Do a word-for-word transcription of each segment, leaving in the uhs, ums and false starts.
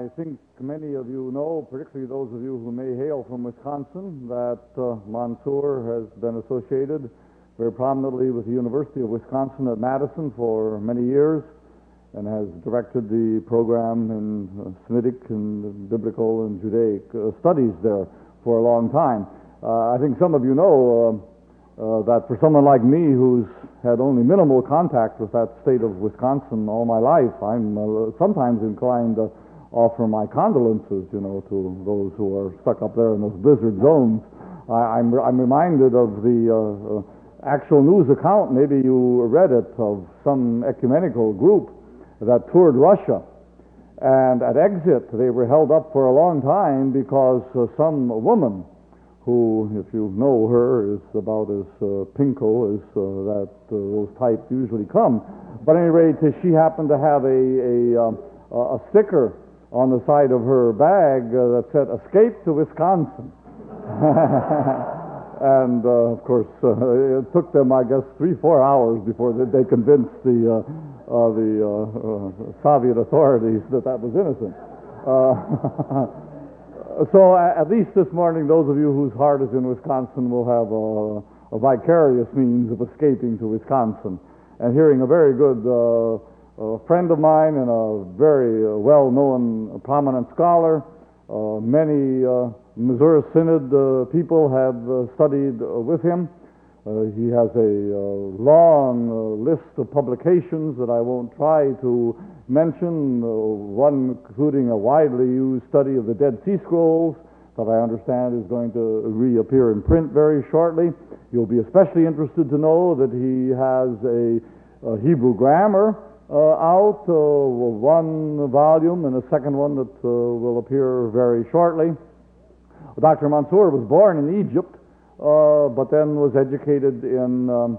I think many of you know, particularly those of you who may hail from Wisconsin, that uh, Mansour has been associated very prominently with the University of Wisconsin at Madison for many years and has directed the program in uh, Semitic and biblical and Judaic uh, studies there for a long time. Uh, I think some of you know uh, uh, that for someone like me who's had only minimal contact with that state of Wisconsin all my life, I'm uh, sometimes inclined to offer my condolences, you know, to those who are stuck up there in those blizzard zones. I, I'm, I'm reminded of the uh, uh, actual news account, maybe you read it, of some ecumenical group that toured Russia. And at exit, they were held up for a long time because uh, some woman who, if you know her, is about as uh, pinko as uh, that uh, those types usually come. But at any rate, she happened to have a, a, um, a sticker on the side of her bag uh, that said, "Escape to Wisconsin." And, uh, of course, uh, it took them, I guess, three, four hours before they, they convinced the, uh, uh, the uh, uh, Soviet authorities that that was innocent. Uh, so uh, at least this morning, those of you whose heart is in Wisconsin will have a, a vicarious means of escaping to Wisconsin. And hearing a very good uh, a friend of mine and a very uh, well-known, uh, prominent scholar. Uh, many uh, Missouri Synod uh, people have uh, studied uh, with him. Uh, he has a uh, long uh, list of publications that I won't try to mention, uh, one including a widely used study of the Dead Sea Scrolls that I understand is going to reappear in print very shortly. You'll be especially interested to know that he has a, a Hebrew grammar Uh, out, uh, one volume and a second one that uh, will appear very shortly. Doctor Mansour was born in Egypt, uh, but then was educated in, um,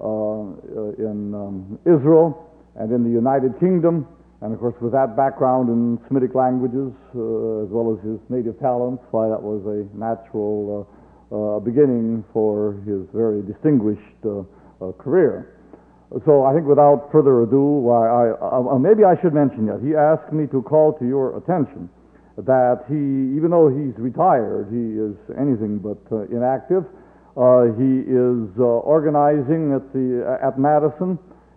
uh, in um, Israel and in the United Kingdom, and of course with that background in Semitic languages, uh, as well as his native talents, why that was a natural uh, uh, beginning for his very distinguished uh, uh, career. So I think without further ado, why I, uh, maybe I should mention yet, he asked me to call to your attention that he, even though he's retired, he is anything but uh, inactive. Uh, he is uh, organizing at the at Madison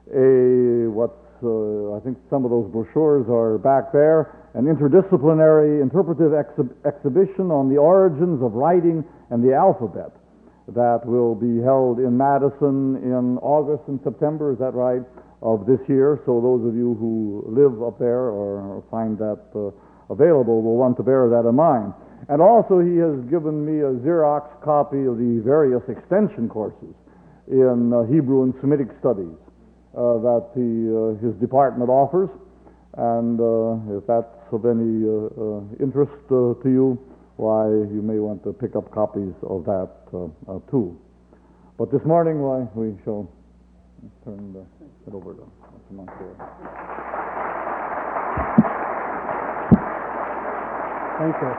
a what's uh, I think some of those brochures are back there, an interdisciplinary interpretive exhi- exhibition on the origins of writing and the alphabet. That will be held in Madison in August and September, is that right, of this year. So those of you who live up there or find that uh, available will want to bear that in mind. And also he has given me a Xerox copy of the various extension courses in uh, Hebrew and Semitic studies uh, that the, uh, his department offers. And uh, if that's of any uh, uh, interest uh, to you, why, you may want to pick up copies of that uh, uh, too. But this morning, why, we shall turn the, it over to Mister Mansour. Thank you.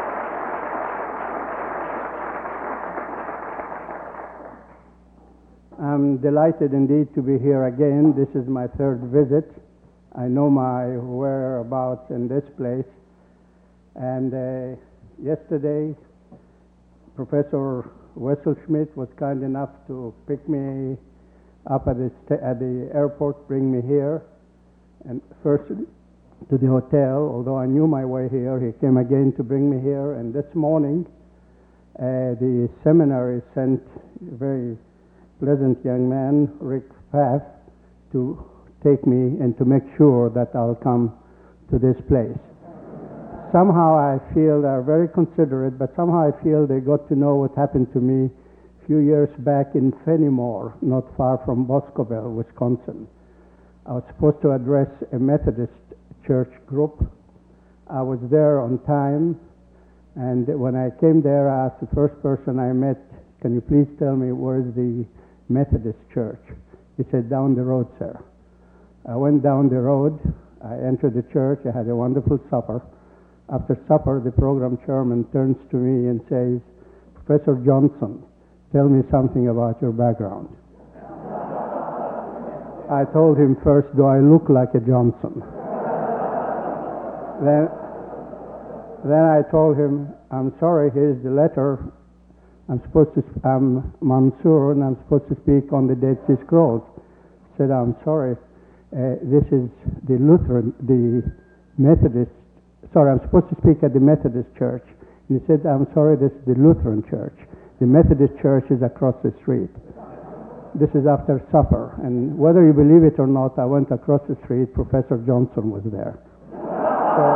I'm delighted indeed to be here again. This is my third visit. I know my whereabouts in this place. And uh, yesterday, Professor Wesselschmidt was kind enough to pick me up at the, st- at the airport, bring me here, and first to the hotel. Although I knew my way here, he came again to bring me here. And this morning, uh, the seminary sent a very pleasant young man, Rick Pfaff, to take me and to make sure that I'll come to this place. Somehow I feel they're very considerate, but somehow I feel they got to know what happened to me a few years back in Fenimore, not far from Boscoville, Wisconsin. I was supposed to address a Methodist church group. I was there on time, and when I came there, I asked the first person I met, "Can you please tell me where's the Methodist church?" He said, "Down the road, sir." I went down the road. I entered the church. I had a wonderful supper. After supper, the program chairman turns to me and says, "Professor Johnson, tell me something about your background." I told him first, "Do I look like a Johnson?" Then, then I told him, I'm sorry, here's the letter. I'm supposed to, I'm Mansour, and I'm supposed to speak on the Dead Sea Scrolls. He said, I'm sorry, uh, this is the Lutheran, the Methodist, sorry, I'm supposed to speak at the Methodist church. And he said, I'm sorry, this is the Lutheran church. The Methodist church is across the street. This is after supper, and whether you believe it or not, I went across the street, Professor Johnson was there. So,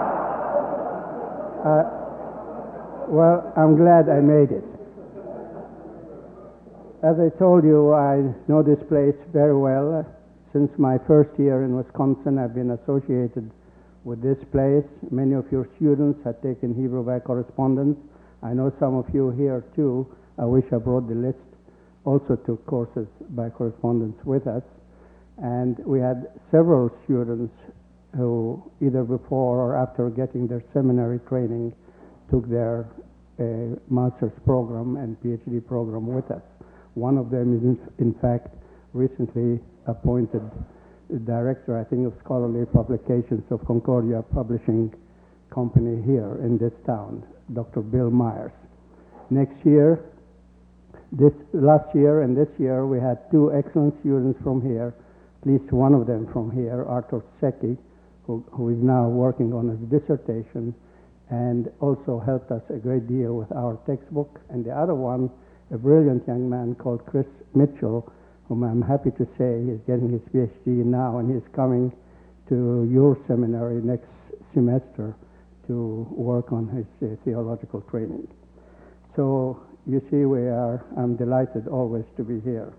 uh, well, I'm glad I made it. As I told you, I know this place very well. Since my first year in Wisconsin, I've been associated with this place. Many of your students have taken Hebrew by correspondence. I know some of you here too. I wish I brought the list. Also took courses by correspondence with us. And we had several students who either before or after getting their seminary training took their uh, master's program and PhD program with us. One of them is in, in fact recently appointed director, I think, of scholarly publications of Concordia Publishing Company here in this town, Doctor Bill Myers. Next year, this last year and this year, we had two excellent students from here, at least one of them from here, Arthur Secchi, who, who is now working on his dissertation and also helped us a great deal with our textbook. And the other one, a brilliant young man called Chris Mitchell, whom I'm happy to say is getting his PhD now, and he's coming to your seminary next semester to work on his uh, theological training. So you see, we are, I'm delighted always to be here.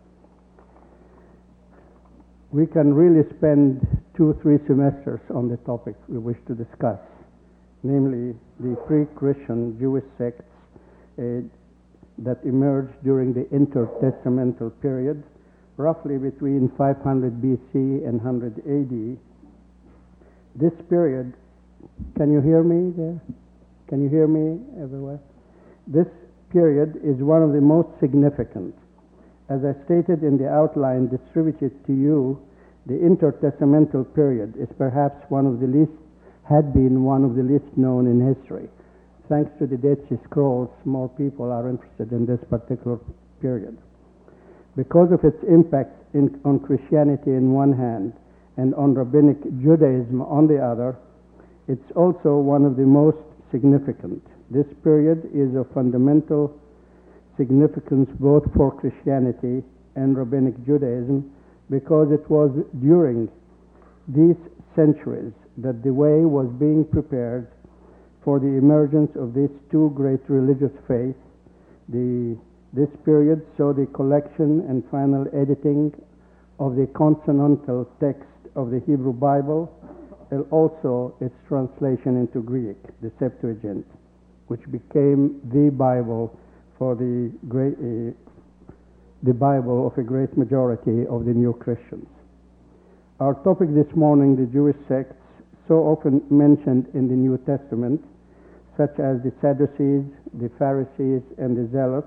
We can really spend two, three semesters on the topic we wish to discuss, namely the pre-Christian Jewish sects uh, that emerged during the intertestamental period, roughly between five hundred B C and one hundred A D. This period, can you hear me there? Can you hear me everywhere? This period is one of the most significant. As I stated in the outline distributed to you, the intertestamental period is perhaps one of the least, had been one of the least known in history. Thanks to the Dead Sea Scrolls, more people are interested in this particular period. Because of its impact in, on Christianity in one hand and on Rabbinic Judaism on the other, it's also one of the most significant. This period is of fundamental significance both for Christianity and Rabbinic Judaism because it was during these centuries that the way was being prepared for the emergence of these two great religious faiths. The, this period saw the collection and final editing of the consonantal text of the Hebrew Bible and also its translation into Greek, the Septuagint, which became the Bible for the great, uh, the Bible of a great majority of the new Christians. Our topic this morning, the Jewish sects, so often mentioned in the New Testament, such as the Sadducees, the Pharisees, and the Zealots,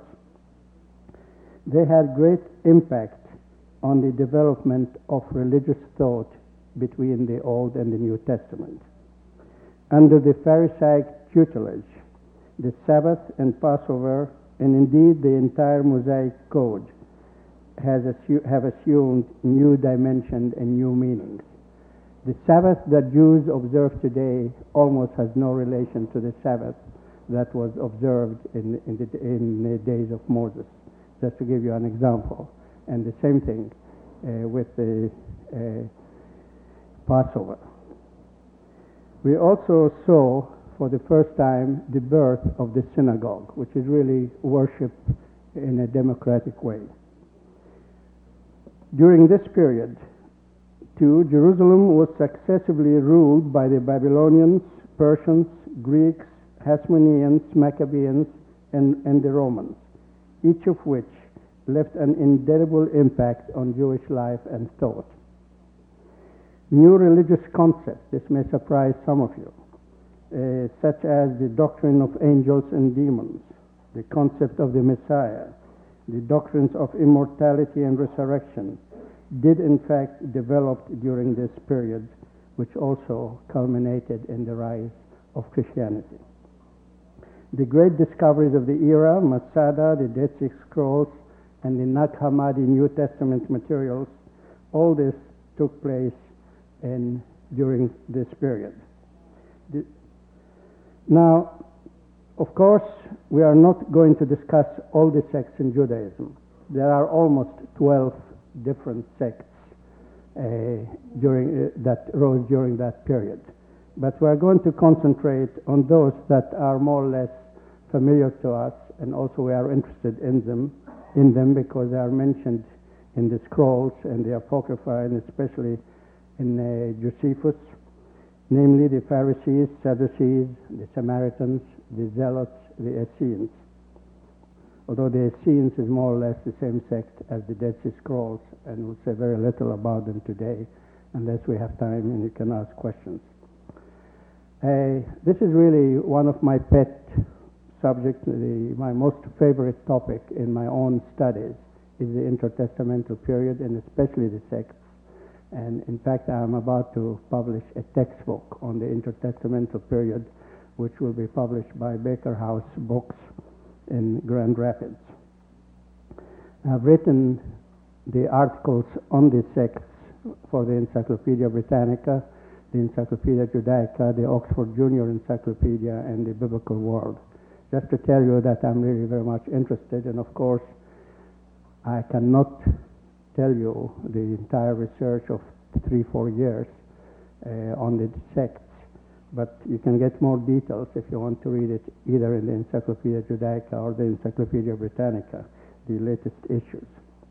they had great impact on the development of religious thought between the Old and the New Testament. Under the Pharisaic tutelage, the Sabbath and Passover, and indeed the entire Mosaic Code, has assu- have assumed new dimension and new meanings. The Sabbath that Jews observe today almost has no relation to the Sabbath that was observed in, in, the, in the days of Moses, just to give you an example. And the same thing uh, with the uh, Passover. We also saw for the first time the birth of the synagogue, which is really worship in a democratic way. During this period, too, Jerusalem was successively ruled by the Babylonians, Persians, Greeks, Hasmoneans, Maccabeans, and, and the Romans, each of which left an indelible impact on Jewish life and thought. New religious concepts, this may surprise some of you, uh, such as the doctrine of angels and demons, the concept of the Messiah, the doctrines of immortality and resurrection, did in fact develop during this period, which also culminated in the rise of Christianity. The great discoveries of the era, Masada, the Dead Sea Scrolls, and the Nag Hammadi New Testament materials, all this took place in, during this period. The, now, of course, we are not going to discuss all the sects in Judaism. There are almost twelve different sects uh, during, uh, that rose during that period. But we are going to concentrate on those that are more or less familiar to us, and also we are interested in them, in them because they are mentioned in the scrolls and the Apocrypha, and especially in uh, Josephus, namely the Pharisees, Sadducees, the Samaritans, the Zealots, the Essenes. Although the Essenes is more or less the same sect as the Dead Sea Scrolls, and we'll say very little about them today, unless we have time and you can ask questions. Uh, this is really one of my pet subjects, the, my most favorite topic in my own studies is the intertestamental period, and especially the sects. And in fact, I'm about to publish a textbook on the intertestamental period, which will be published by Baker House Books in Grand Rapids. I've written the articles on the sects for the Encyclopedia Britannica, the Encyclopedia Judaica, the Oxford Junior Encyclopedia, and the Biblical World. Just to tell you that I'm really very much interested, and of course, I cannot tell you the entire research of three, four years uh, on the sects, but you can get more details if you want to read it either in the Encyclopedia Judaica or the Encyclopedia Britannica, the latest issues.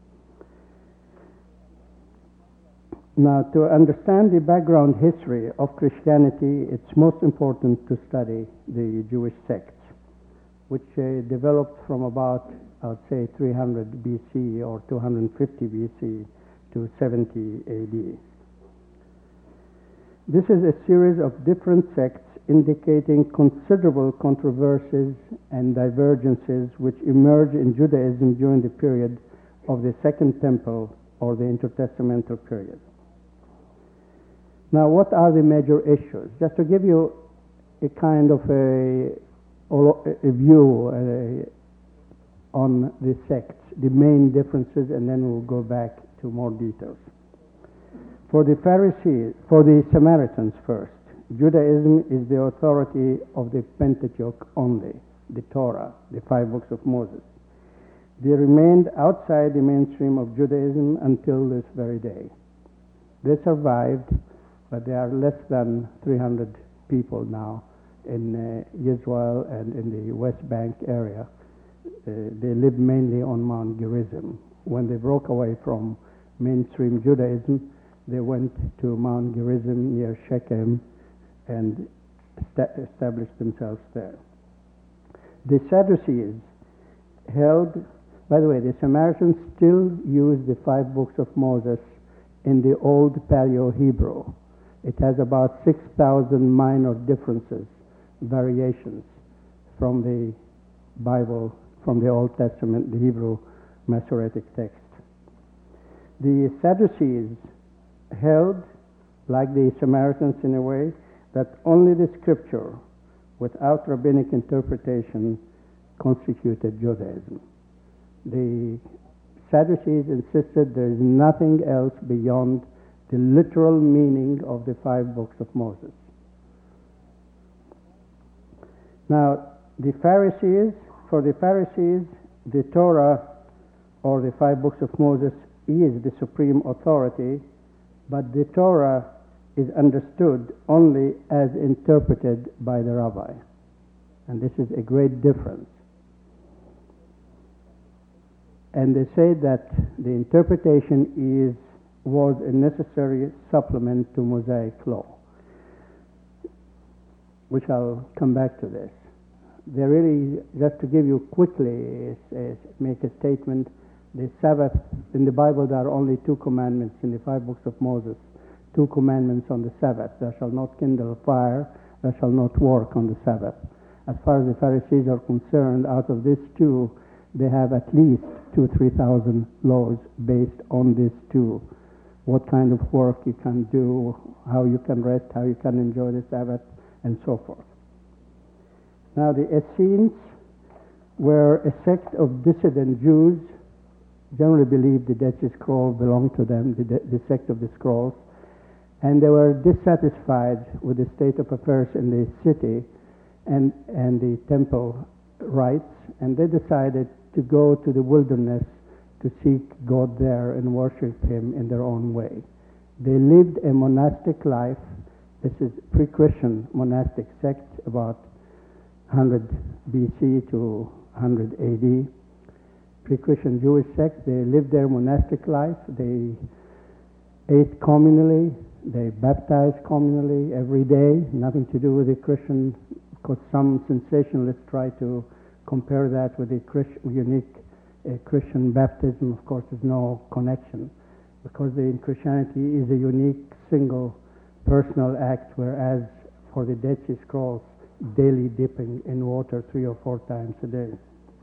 Now, to understand the background history of Christianity, it's most important to study the Jewish sects, which uh, developed from about, I would say, three hundred B C or two hundred fifty B C to seventy A D. This is a series of different sects indicating considerable controversies and divergences which emerged in Judaism during the period of the Second Temple or the intertestamental period. Now, what are the major issues? Just to give you a kind of a, a view uh, on the sects, the main differences, and then we'll go back to more details. For the Pharisees, for the Samaritans first, Judaism is the authority of the Pentateuch only, the Torah, the five books of Moses. They remained outside the mainstream of Judaism until this very day. They survived, but there are less than three hundred people now in uh, Israel and in the West Bank area. Uh, they live mainly on Mount Gerizim. When they broke away from mainstream Judaism, they went to Mount Gerizim near Shechem and sta- established themselves there. The Sadducees held, by the way, the Samaritans still use the five books of Moses in the old Paleo-Hebrew. It has about six thousand minor differences, variations from the Bible, from the Old Testament, the Hebrew Masoretic text. The Sadducees held, like the Samaritans in a way, that only the scripture, without rabbinic interpretation, constituted Judaism. The Sadducees insisted there is nothing else beyond the literal meaning of the five books of Moses. Now, the Pharisees, for the Pharisees, the Torah, or the five books of Moses, is the supreme authority, but the Torah is understood only as interpreted by the rabbi. And this is a great difference. And they say that the interpretation is was a necessary supplement to Mosaic law, which I'll come back to this. They really, just to give you quickly, uh, make a statement, the Sabbath, in the Bible there are only two commandments in the five books of Moses, two commandments on the Sabbath. Thou shalt not kindle a fire, thou shalt not work on the Sabbath. As far as the Pharisees are concerned, out of these two, they have at least two, three thousand laws based on these two. What kind of work you can do, how you can rest, how you can enjoy the Sabbath, and so forth. Now, the Essenes were a sect of dissident Jews, generally believed the Dead Sea Scrolls belonged to them, the, the sect of the Scrolls, and they were dissatisfied with the state of affairs in the city and, and the temple rites, and they decided to go to the wilderness to seek God there and worship Him in their own way. They lived a monastic life. This is pre-Christian monastic sect, about one hundred B C to one hundred A D. Pre-Christian Jewish sect. They lived their monastic life. They ate communally. They baptized communally every day. Nothing to do with the Christian, because some sensationalists try to compare that with the Christ, unique uh, Christian baptism. Of course, there's no connection, because the, in Christianity is a unique, single, personal act, whereas for the Dead Sea Scrolls, daily dipping in water three or four times a day.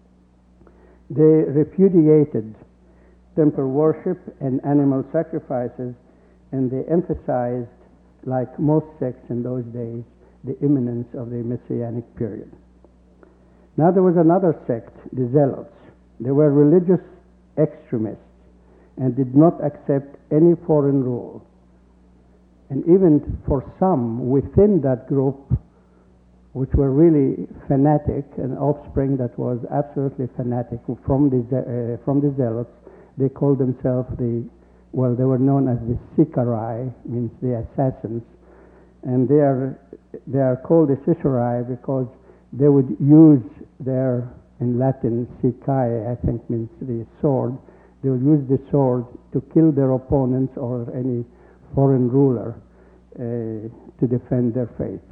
They repudiated temple worship and animal sacrifices, and they emphasized, like most sects in those days, the imminence of the Messianic period. Now there was another sect, the Zealots. They were religious extremists and did not accept any foreign rule. And even for some within that group, which were really fanatic, an offspring that was absolutely fanatic from the, uh, from the Zealots, they called themselves the, well, they were known as the Sicarii, means the assassins. And they are, they are called the Sicarii because they would use their, in Latin, sicae, I think means the sword. They would use the sword to kill their opponents or any foreign ruler uh, to defend their faith.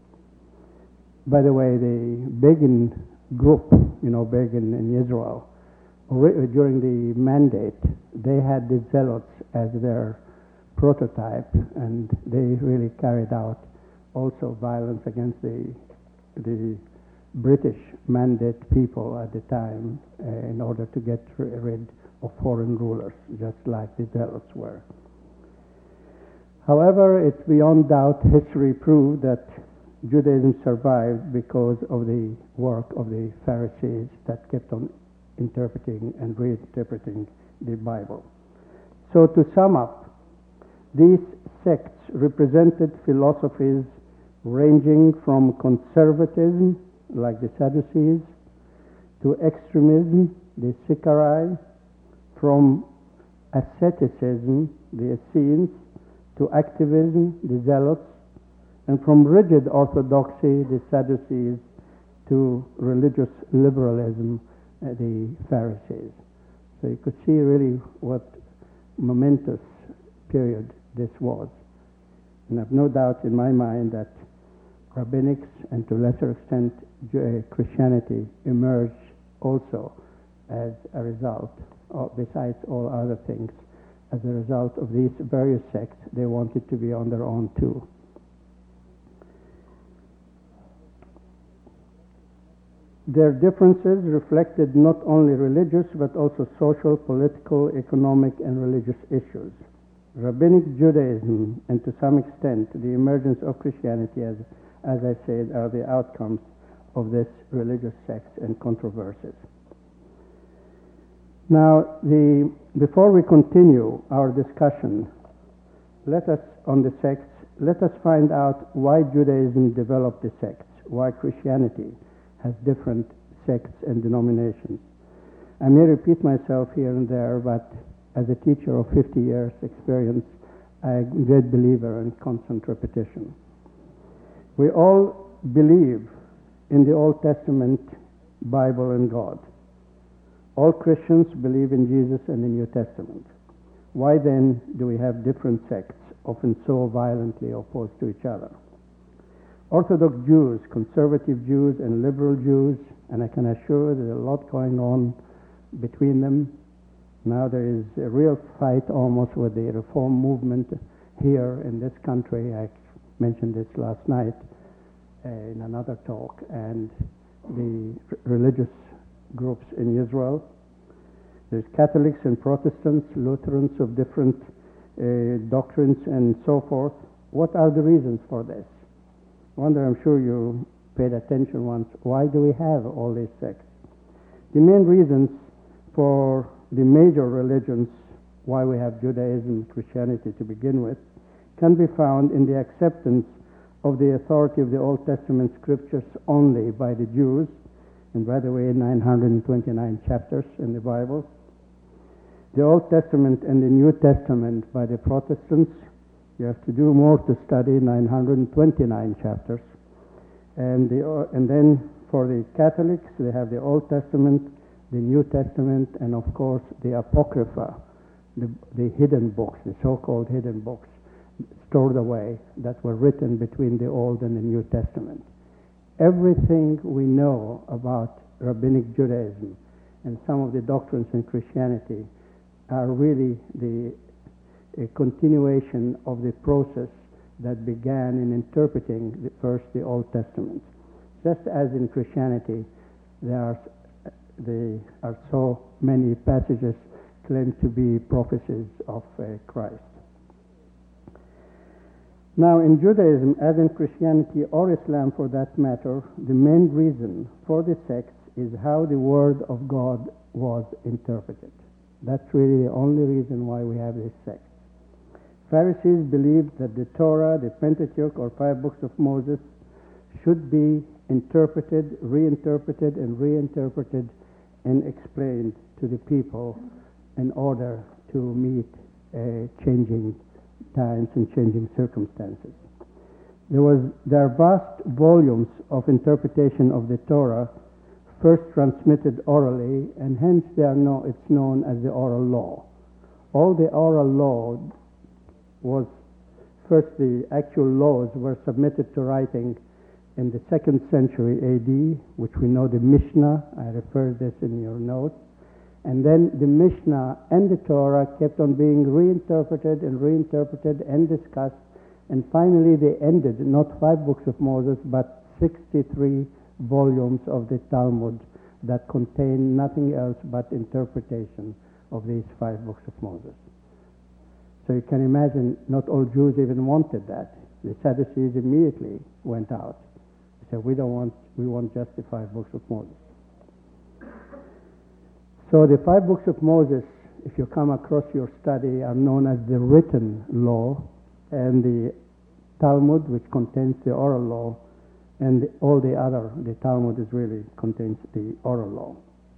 By the way, the Begin group, you know, Begin in Israel, during the Mandate, they had the Zealots as their prototype, and they really carried out also violence against the the British Mandate people at the time uh, in order to get rid of foreign rulers, just like the Zealots were. However, it's beyond doubt, history proved that Judaism survived because of the work of the Pharisees that kept on interpreting and reinterpreting the Bible. So to sum up, these sects represented philosophies ranging from conservatism, like the Sadducees, to extremism, the Sicarii, from asceticism, the Essenes, to activism, the Zealots, and from rigid orthodoxy, the Sadducees, to religious liberalism, uh, the Pharisees. So you could see really what momentous period this was. And I've no doubt in my mind that rabbinics and to a lesser extent uh, Christianity emerged also as a result, or besides all other things, as a result of these various sects. They wanted to be on their own too. Their differences reflected not only religious but also social, political, economic, and religious issues. Rabbinic Judaism, and to some extent the emergence of Christianity, as, as I said, are the outcomes of this religious sects and controversies. Now, the, before we continue our discussion, let us, on the sects, let us find out why Judaism developed the sects, why Christianity has different sects and denominations. I may repeat myself here and there, but as a teacher of fifty years experience, I'm a great believer in constant repetition. We all believe in the Old Testament Bible and God. All Christians believe in Jesus and the New Testament. Why then do we have different sects, often so violently opposed to each other? Orthodox Jews, conservative Jews, and liberal Jews, and I can assure there's a lot going on between them. Now there is a real fight almost with the reform movement here in this country. I mentioned this last night uh, in another talk, and the r- religious groups in Israel. There's Catholics and Protestants, Lutherans of different uh, doctrines and so forth. What are the reasons for this? I wonder, I'm sure you paid attention once, why do we have all these sects? The main reasons for the major religions, why we have Judaism and Christianity to begin with, can be found in the acceptance of the authority of the Old Testament scriptures only by the Jews, and by the way, nine hundred twenty-nine chapters in the Bible. The Old Testament and the New Testament by the Protestants. You have to do more to study, nine hundred twenty-nine chapters. And, the, and then for the Catholics, they have the Old Testament, the New Testament, and of course the Apocrypha, the, the hidden books, the so-called hidden books, stored away, that were written between the Old and the New Testament. Everything we know about Rabbinic Judaism and some of the doctrines in Christianity are really the a continuation of the process that began in interpreting the, first the Old Testament. Just as in Christianity, there are, there are so many passages claimed to be prophecies of uh, Christ. Now, in Judaism, as in Christianity or Islam for that matter, the main reason for the sects is how the Word of God was interpreted. That's really the only reason why we have these sects. Pharisees believed that the Torah, the Pentateuch, or five books of Moses should be interpreted, reinterpreted, and reinterpreted and explained to the people in order to meet uh, changing times and changing circumstances. There was there are vast volumes of interpretation of the Torah, first transmitted orally, and hence they are know, it's known as the oral law. All the oral law was, first the actual laws were submitted to writing in the second century A D, which we know the Mishnah, I referred this in your notes, and then the Mishnah and the Torah kept on being reinterpreted and reinterpreted and discussed, and finally they ended, not five books of Moses, but sixty-three volumes of the Talmud that contain nothing else but interpretation of these five books of Moses. So you can imagine, not all Jews even wanted that. The Sadducees immediately went out. They said, we don't want, we want just the five books of Moses. So the five books of Moses, if you come across your study, are known as the written law, and the Talmud, which contains the oral law, and the, all the other, the Talmud is really contains the oral law.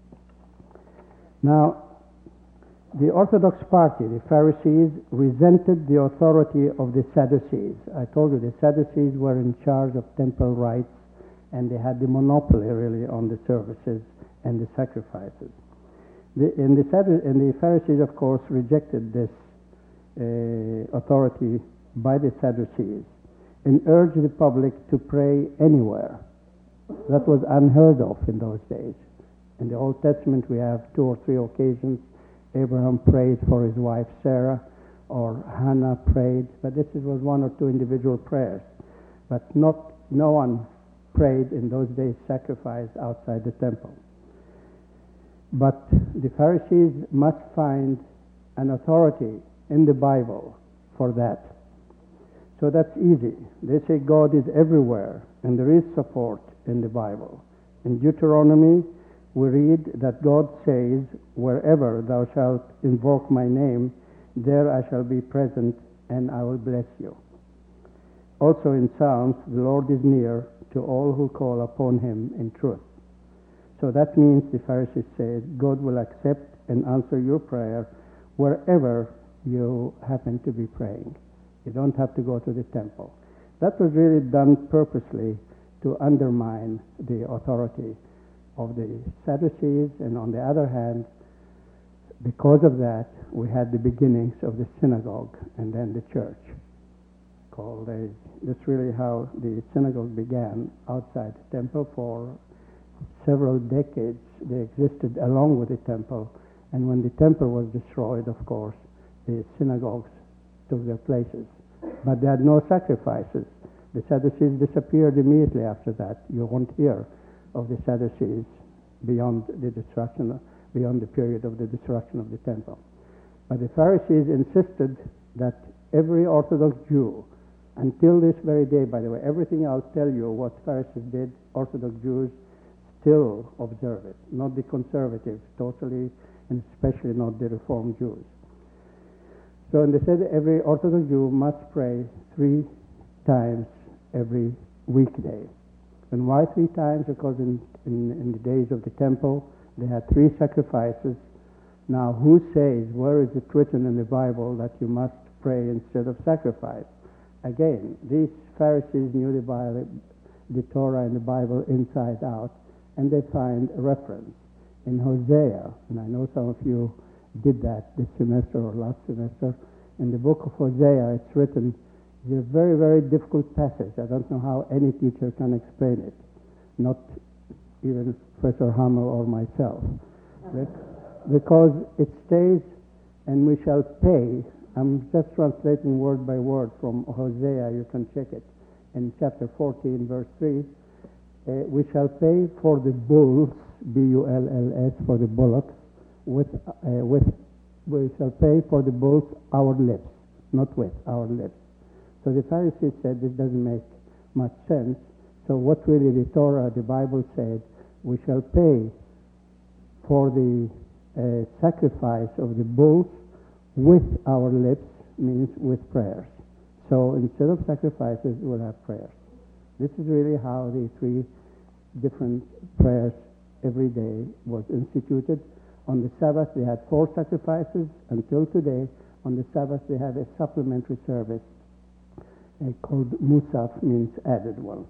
Now, the Orthodox party, the Pharisees, resented the authority of the Sadducees. I told you the Sadducees were in charge of temple rites, and they had the monopoly really on the services and the sacrifices. The, and, the Saddu- and the Pharisees, of course, rejected this uh, authority by the Sadducees and urged the public to pray anywhere. That was unheard of in those days. In the Old Testament, we have two or three occasions Abraham prayed for his wife Sarah, or Hannah prayed, but this was one or two individual prayers. But not, no one prayed in those days, sacrificed outside the temple. But the Pharisees must find an authority in the Bible for that. So that's easy. They say God is everywhere, and there is support in the Bible. In Deuteronomy, we read that God says, wherever thou shalt invoke my name, there I shall be present, and I will bless you. Also in Psalms, the Lord is near to all who call upon him in truth. So that means, the Pharisees say, God will accept and answer your prayer wherever you happen to be praying. You don't have to go to the temple. That was really done purposely to undermine the authority of the Sadducees, and on the other hand, because of that, we had the beginnings of the synagogue and then the church. Called a, that's really how the synagogue began outside the temple. For several decades, they existed along with the temple, and when the temple was destroyed, of course, the synagogues took their places. But they had no sacrifices. The Sadducees disappeared immediately after that. You won't hear of the Sadducees beyond the destruction, beyond the period of the destruction of the temple. But the Pharisees insisted that every Orthodox Jew, until this very day, by the way, everything I'll tell you what Pharisees did, Orthodox Jews still observe it, not the conservatives totally, and especially not the Reformed Jews. So and they said every Orthodox Jew must pray three times every weekday. And why three times? Because in, in, in the days of the temple, they had three sacrifices. Now, who says, where is it written in the Bible that you must pray instead of sacrifice? Again, these Pharisees knew the Bible, the Torah and the Bible inside out, and they find a reference in Hosea, and I know some of you did that this semester or last semester. In the book of Hosea, it's written, it's a very, very difficult passage. I don't know how any teacher can explain it, not even Professor Hamel or myself. Because it stays, and we shall pay. I'm just translating word by word from Hosea. You can check it in chapter fourteen, verse three. Uh, we shall pay for the bulls, B U L L S, for the bullocks, with, uh, with, we shall pay for the bulls our lips, not with, our lips. So the Pharisees said this doesn't make much sense. So what really the Torah, the Bible said, we shall pay for the uh, sacrifice of the bulls with our lips, means with prayers. So instead of sacrifices, we'll have prayers. This is really how the three different prayers every day was instituted. On the Sabbath, they had four sacrifices. Until today, on the Sabbath, they have a supplementary service uh, called Musaf, means added one.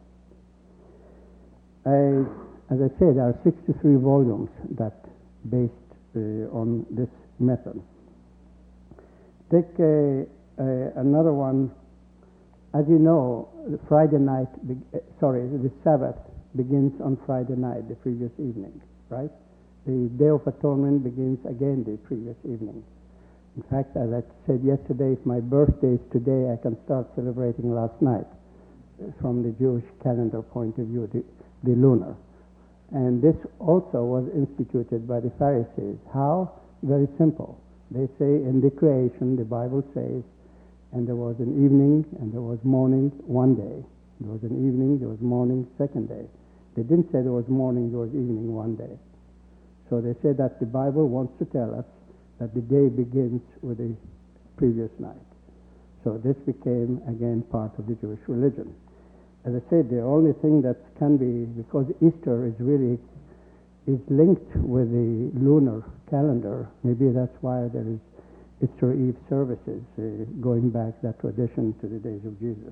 I, as I said, there are sixty-three volumes that based uh, on this method. Take uh, uh, another one. As you know, the Friday night, uh, sorry, the Sabbath begins on Friday night, the previous evening, right? The Day of Atonement begins again the previous evening. In fact, as I said yesterday, if my birthday is today, I can start celebrating last night from the Jewish calendar point of view, the, the lunar. And this also was instituted by the Pharisees. How? Very simple. They say in the creation, the Bible says, and there was an evening and there was morning one day. There was an evening, there was morning second day. They didn't say there was morning, there was evening one day. So they say that the Bible wants to tell us that the day begins with the previous night. So this became, again, part of the Jewish religion. As I said, the only thing that can be, because Easter is really, is linked with the lunar calendar, maybe that's why there is Easter Eve services, uh, going back that tradition to the days of Jesus.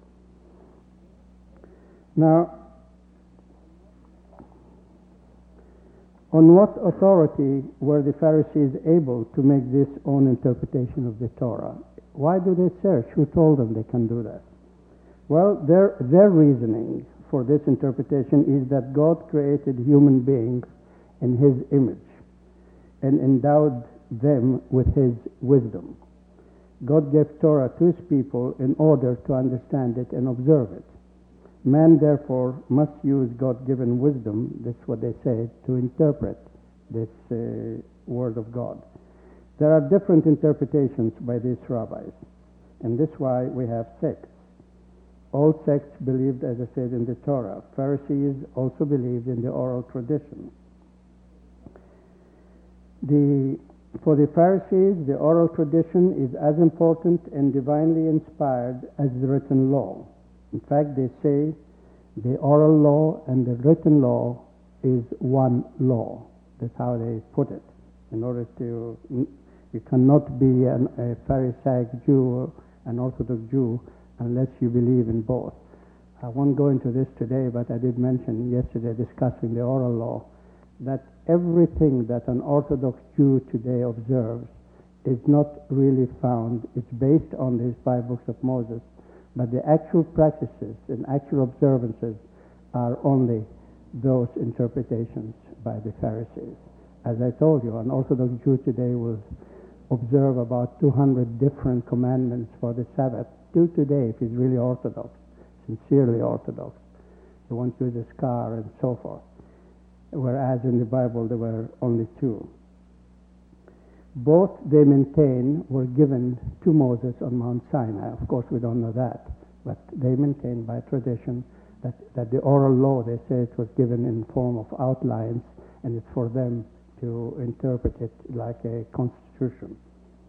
Now, on what authority were the Pharisees able to make this own interpretation of the Torah? Why do they search? Who told them they can do that? Well, their, their reasoning for this interpretation is that God created human beings in His image and endowed them with His wisdom. God gave Torah to His people in order to understand it and observe it. Man, therefore, must use God-given wisdom, that's what they say, to interpret this uh, Word of God. There are different interpretations by these rabbis, and this is why we have sects. All sects believed, as I said, in the Torah. Pharisees also believed in the oral tradition. The, for the Pharisees, the oral tradition is as important and divinely inspired as the written law. In fact, they say the oral law and the written law is one law. That's how they put it. In order to, you cannot be an, a Pharisaic Jew, an Orthodox Jew, unless you believe in both. I won't go into this today, but I did mention yesterday, discussing the oral law, that everything that an Orthodox Jew today observes is not really found. It's based on these five books of Moses, but the actual practices and actual observances are only those interpretations by the Pharisees. As I told you, an Orthodox Jew today will observe about two hundred different commandments for the Sabbath, till today, if he's really Orthodox, sincerely Orthodox. He won't use a scar and so forth. Whereas in the Bible there were only two. Both, they maintain, were given to Moses on Mount Sinai. Of course, we don't know that, but they maintain by tradition that, that the oral law, they say it was given in form of outlines, and it's for them to interpret it like a constitution.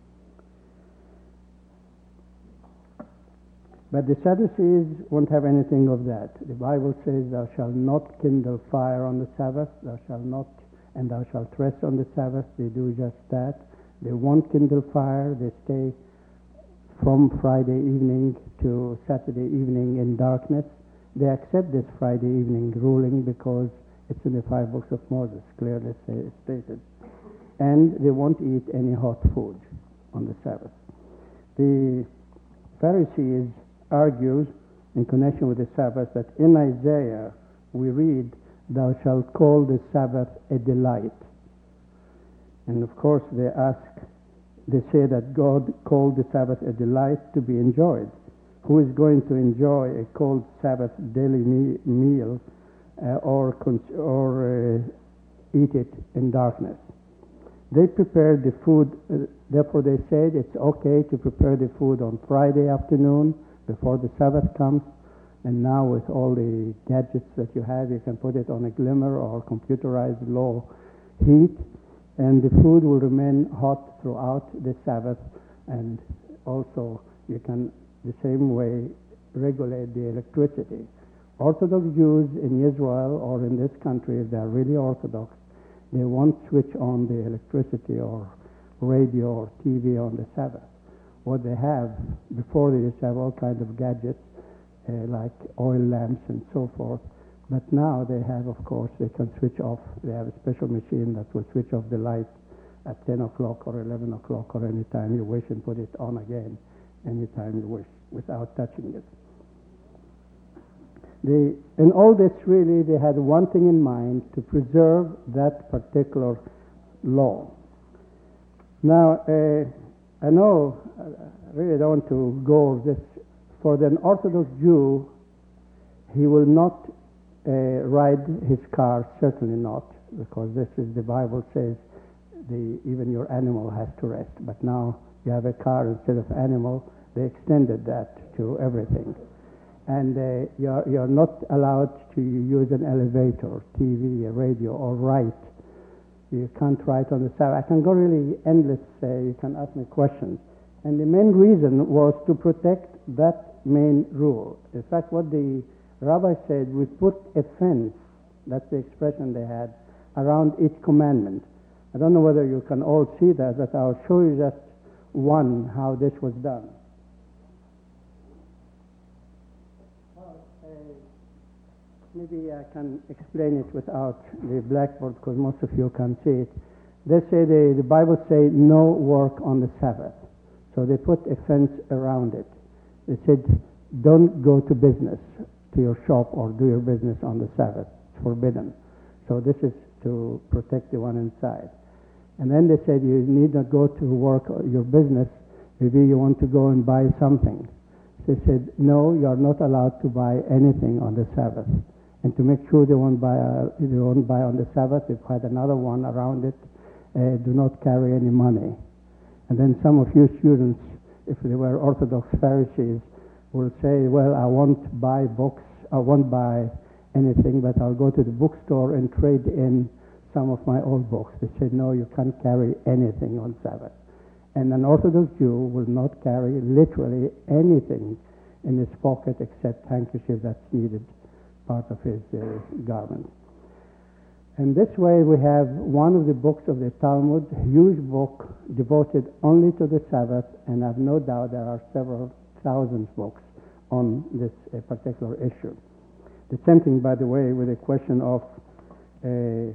But the Sadducees won't have anything of that. The Bible says, thou shalt not kindle fire on the Sabbath, thou shalt not, and thou shalt rest on the Sabbath. They do just that. They won't kindle fire. They stay from Friday evening to Saturday evening in darkness. They accept this Friday evening ruling because it's in the five books of Moses, clearly stated. And they won't eat any hot food on the Sabbath. The Pharisees argue in connection with the Sabbath that in Isaiah we read, thou shalt call the Sabbath a delight. And of course they ask, they say that God called the Sabbath a delight to be enjoyed. Who is going to enjoy a cold Sabbath daily me- meal uh, or, cons- or uh, eat it in darkness? They prepared the food, uh, therefore they said it's okay to prepare the food on Friday afternoon before the Sabbath comes, and now with all the gadgets that you have, you can put it on a glimmer or computerized low heat, and the food will remain hot throughout the Sabbath, and also you can the same way regulate the electricity. Orthodox Jews in Israel or in this country, if they are really Orthodox, they won't switch on the electricity or radio or T V on the Sabbath. What they have, before they used to have all kinds of gadgets uh, like oil lamps and so forth, but now they have, of course, they can switch off. They have a special machine that will switch off the light at ten o'clock or eleven o'clock or any time you wish, and put it on again anytime you wish without touching it. They, in all this, really, they had one thing in mind, to preserve that particular law. Now, uh, I know, I really don't want to go over this. For an Orthodox Jew, he will not uh, ride his car, certainly not, because this is, the Bible says, the, even your animal has to rest. But now you have a car instead of animal, they extended that to everything. And uh, you're, you're not allowed to use an elevator, T V, a radio, or write. You can't write on the Sabbath. I can go really endless, uh, you can ask me questions. And the main reason was to protect that main rule. In fact, what the rabbi said, we put a fence, that's the expression they had, around each commandment. I don't know whether you can all see that, but I'll show you just one, how this was done. Maybe I can explain it without the blackboard, because most of you can see it. They say, the, the Bible say no work on the Sabbath. So they put a fence around it. They said, don't go to business, to your shop or do your business on the Sabbath. It's forbidden. So this is to protect the one inside. And then they said, you need not go to work your business. Maybe you want to go and buy something. They said, no, you are not allowed to buy anything on the Sabbath. And to make sure they won't buy, uh, they won't buy on the Sabbath, they've had another one around it, uh, do not carry any money. And then some of you students, if they were Orthodox Pharisees, will say, well, I won't buy books, I won't buy anything, but I'll go to the bookstore and trade in some of my old books. They said, no, you can't carry anything on Sabbath. And an Orthodox Jew will not carry literally anything in his pocket except handkerchief that's needed, part of his uh, garment. And this way we have one of the books of the Talmud, a huge book devoted only to the Sabbath, and I have no doubt there are several thousand books on this uh, particular issue. The same thing, by the way, with the question of, uh,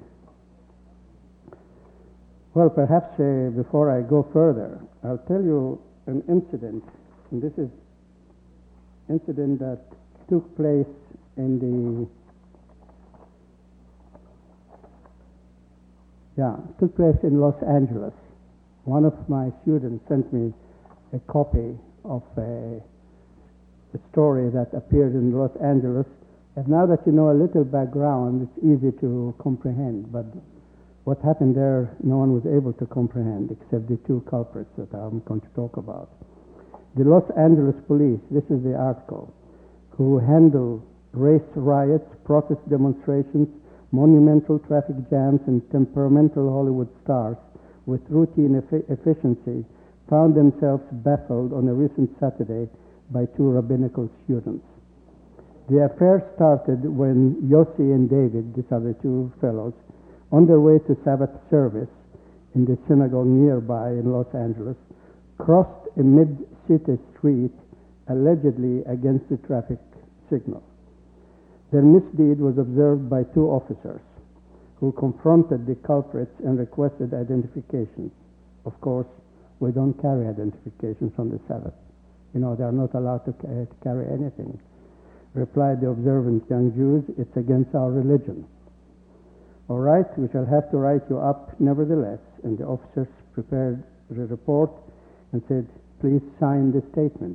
well, perhaps uh, before I go further, I'll tell you an incident, and this is incident that took place in the yeah took place in Los Angeles. One of my students sent me a copy of a, a story that appeared in Los Angeles, and now that you know a little background, it's easy to comprehend, but what happened there no one was able to comprehend except the two culprits that I'm going to talk about. The Los Angeles police, this is the article, who handle race riots, protest demonstrations, monumental traffic jams, and temperamental Hollywood stars with routine effi- efficiency found themselves baffled on a recent Saturday by two rabbinical students. The affair started when Yossi and David, these are the two fellows, on their way to Sabbath service in the synagogue nearby in Los Angeles, crossed a mid-city street allegedly against the traffic signal. Their misdeed was observed by two officers who confronted the culprits and requested identifications. Of course, we don't carry identifications on the Sabbath. You know, they are not allowed to, ca- to carry anything. Replied the observant young Jews, it's against our religion. All right, we shall have to write you up nevertheless. And the officers prepared the report and said, please sign the statement.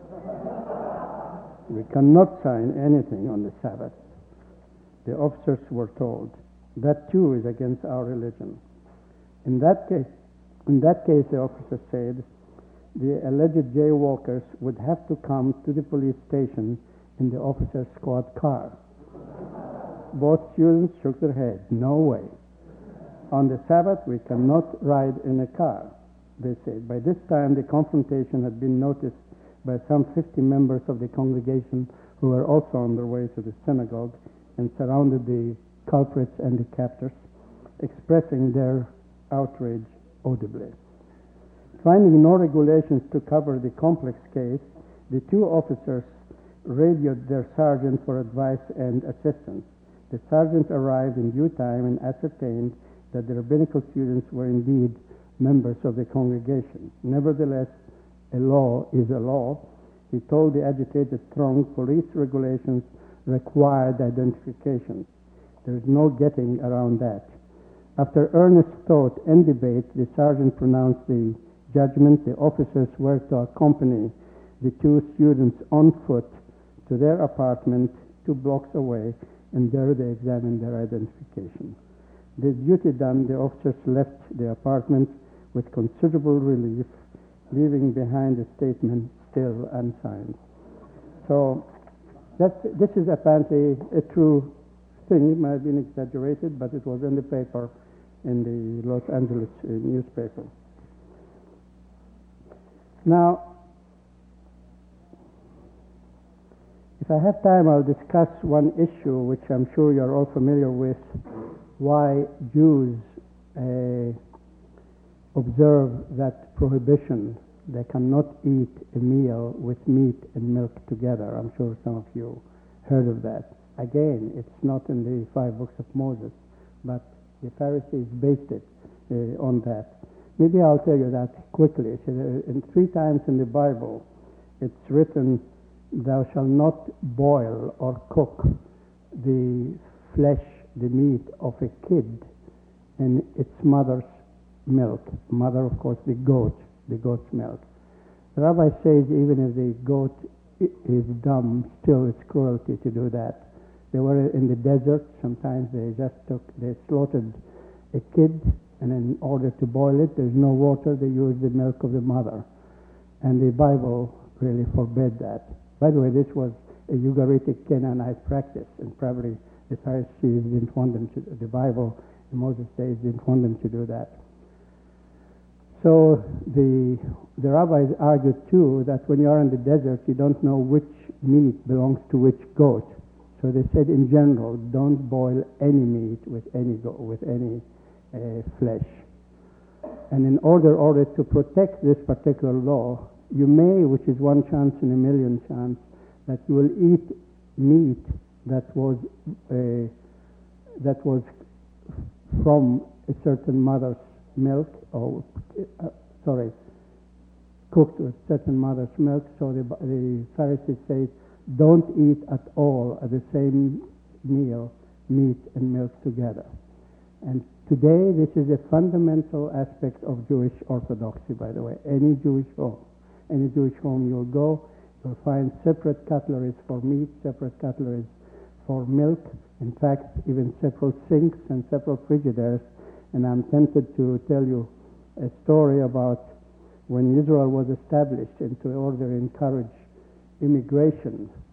We cannot sign anything on the Sabbath. The officers were told, that too is against our religion. In that case, in that case, the officer said, the alleged jaywalkers would have to come to the police station in the officer's squad car. Both students shook their heads. No way. On the Sabbath, we cannot ride in a car, they said. By this time, the confrontation had been noticed by some fifty members of the congregation who were also on their way to the synagogue and surrounded the culprits and the captors, expressing their outrage audibly. Finding no regulations to cover the complex case, the two officers radioed their sergeant for advice and assistance. The sergeant arrived in due time and ascertained that the rabbinical students were indeed members of the congregation. Nevertheless, a law is a law. He told the agitated throng police regulations required identification. There is no getting around that. After earnest thought and debate, the sergeant pronounced the judgment. The officers were to accompany the two students on foot to their apartment two blocks away, and there they examined their identification. The duty done, the officers left the apartment with considerable relief, leaving behind a statement still unsigned. So that's, this is apparently a true thing. It might have been exaggerated, but it was in the paper, in the Los Angeles uh, newspaper. Now, if I have time, I'll discuss one issue which I'm sure you're all familiar with, why Jews uh, observe that prohibition. They cannot eat a meal with meat and milk together. I'm sure some of you heard of that. Again, it's not in the five books of Moses, but the Pharisees based it uh, on that. Maybe I'll tell you that quickly. So, uh, in three times in the Bible, it's written, thou shalt not boil or cook the flesh, the meat of a kid in its mother's milk. Mother, of course, the goat, the goat's milk. The rabbi says even if the goat is dumb, still it's cruelty to do that. They were in the desert. Sometimes they just took, they slaughtered a kid, and in order to boil it, there's no water, they used the milk of the mother. And the Bible really forbade that. By the way, this was a Ugaritic Canaanite practice, and probably the Pharisees didn't want them to, the Bible in Moses' days didn't want them to do that. So the, the rabbis argued too that when you are in the desert, you don't know which meat belongs to which goat. So they said in general, don't boil any meat with any go- with any uh, flesh. And in order, order to protect this particular law, you may, which is one chance in a million chance, that you will eat meat that was uh, that was from a certain mother's milk, or uh, sorry, cooked with certain mother's milk. So the, the Pharisees say, don't eat at all at the same meal meat and milk together. And today, this is a fundamental aspect of Jewish orthodoxy, by the way. Any Jewish home, any Jewish home you'll go, you'll find separate cutleries for meat, separate cutleries for milk. In fact, even separate sinks and separate frigidaires. And I'm tempted to tell you a story about when Israel was established, and to order encourage immigration.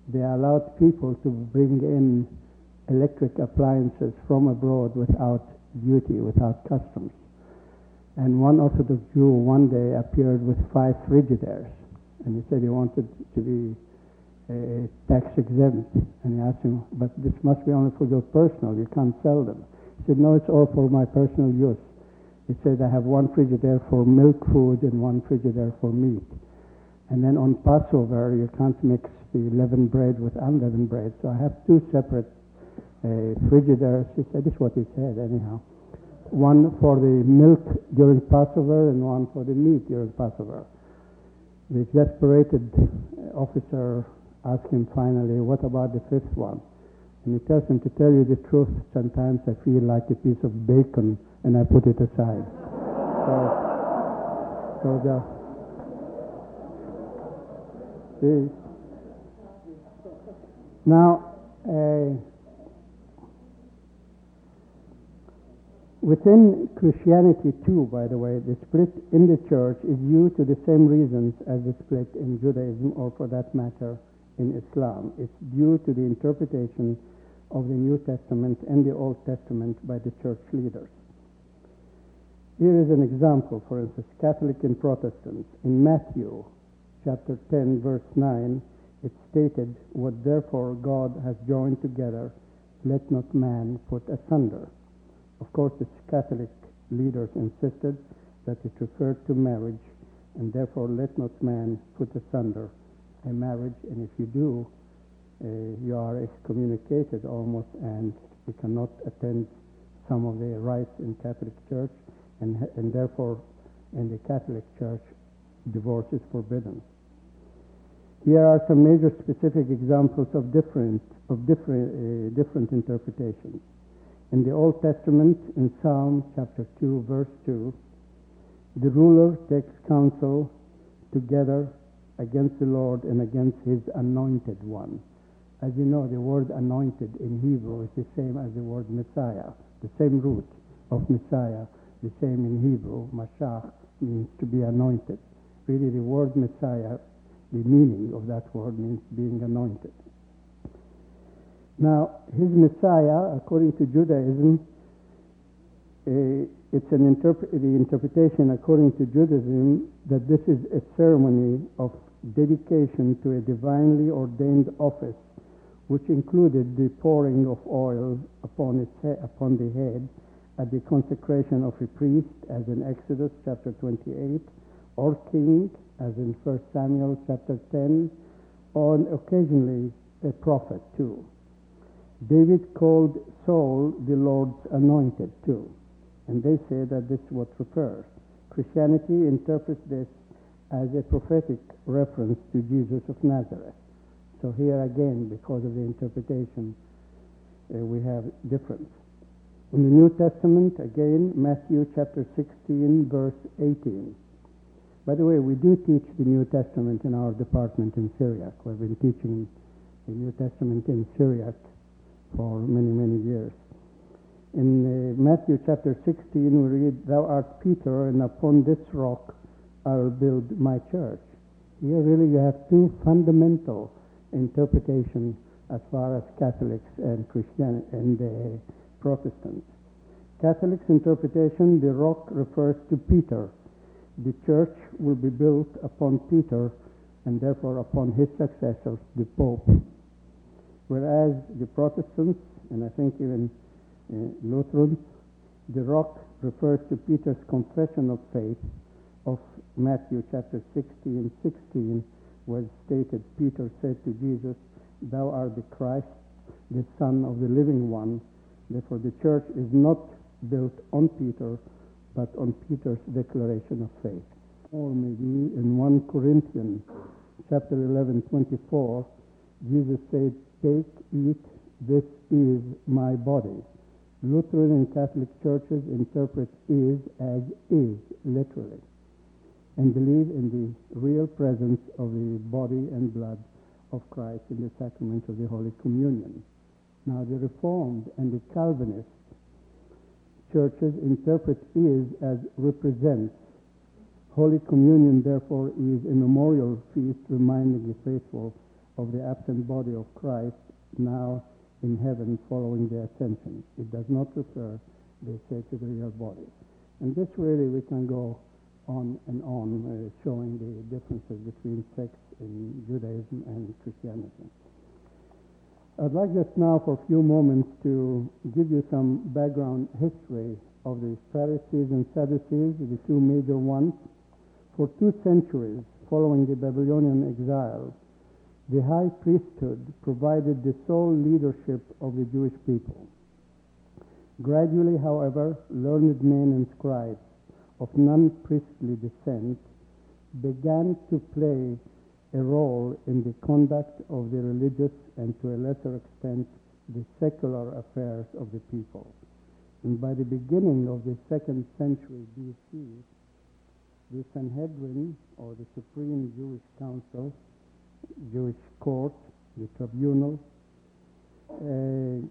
they allowed people to bring in electric appliances from abroad without duty, without customs. And one Orthodox Jew one day appeared with five Frigidaires, and he said he wanted to be uh, tax exempt. And he asked him, but this must be only for your personal, you can't sell them. He said, no, it's all for my personal use. He said, I have one Frigidaire for milk food and one Frigidaire for meat. And then on Passover, you can't mix the leavened bread with unleavened bread. So I have two separate uh, Frigidaires. He said, this is what he said anyhow. One for the milk during Passover and one for the meat during Passover. The exasperated officer asked him finally, what about the fifth one? And he tells him, to tell you the truth, sometimes I feel like a piece of bacon and I put it aside. So, so the, the now, uh, within Christianity too, by the way, the split in the church is due to the same reasons as the split in Judaism, or for that matter, in Islam. It's due to the interpretation of the New Testament and the Old Testament by the church leaders. Here is an example, for instance, Catholic and Protestant. In Matthew chapter ten, verse nine, it's stated, what therefore God has joined together, let not man put asunder. Of course, the Catholic leaders insisted that it referred to marriage, and therefore let not man put asunder a marriage, and if you do, uh, you are excommunicated almost, and you cannot attend some of the rites in Catholic Church, and, and therefore in the Catholic Church, divorce is forbidden. Here are some major specific examples of different, of different, uh, different interpretations. In the Old Testament, in Psalm chapter two, verse two, the ruler takes counsel together against the Lord and against his anointed one. As you know, the word anointed in Hebrew is the same as the word Messiah, the same root of Messiah, the same in Hebrew. Mashiach means to be anointed. Really, the word Messiah, the meaning of that word means being anointed. Now, his Messiah, according to Judaism, uh, it's an interp- the interpretation according to Judaism that this is a ceremony of dedication to a divinely ordained office, which included the pouring of oil upon, its he- upon the head at the consecration of a priest, as in Exodus chapter twenty-eight, or king, as in First Samuel chapter ten, or occasionally a prophet too. David called Saul the Lord's anointed too, and they say that this is what refers. Christianity interprets this as a prophetic reference to Jesus of Nazareth. So here again, because of the interpretation, uh, we have difference. In the New Testament, again, Matthew chapter sixteen, verse eighteen. By the way, we do teach the New Testament in our department in Syriac. We've been teaching the New Testament in Syriac for many, many years. In uh, Matthew chapter sixteen, we read, Thou art Peter, and upon this rock I will build my church. Here really you have two fundamental interpretations as far as Catholics and Christian and uh, Protestants. Catholics' interpretation, the rock refers to Peter. The church will be built upon Peter and therefore upon his successors, the Pope. Whereas the Protestants, and I think even uh, Lutherans, the rock refers to Peter's confession of faith of Matthew chapter sixteen, sixteen, where stated, Peter said to Jesus, Thou art the Christ, the Son of the living one. Therefore the church is not built on Peter, but on Peter's declaration of faith. Or maybe in First Corinthians chapter eleven, twenty-four, Jesus said, Take, eat, this is my body. Lutheran and Catholic churches interpret is as is, literally, and believe in the real presence of the body and blood of Christ in the sacrament of the Holy Communion. Now, the Reformed and the Calvinist churches interpret is as represents. Holy Communion, therefore, is a memorial feast reminding the faithful of the absent body of Christ now in heaven following the ascension. It does not refer, they say, to the real body. And this really we can go on and on, uh, showing the differences between sects in Judaism and Christianity. I'd like just now for a few moments to give you some background history of the Pharisees and Sadducees, the two major ones. For two centuries following the Babylonian exile, the high priesthood provided the sole leadership of the Jewish people. Gradually, however, learned men and scribes of non-priestly descent began to play a role in the conduct of the religious and, to a lesser extent, the secular affairs of the people. And by the beginning of the second century B C, the Sanhedrin, or the Supreme Jewish Council, Jewish court, the tribunal, uh,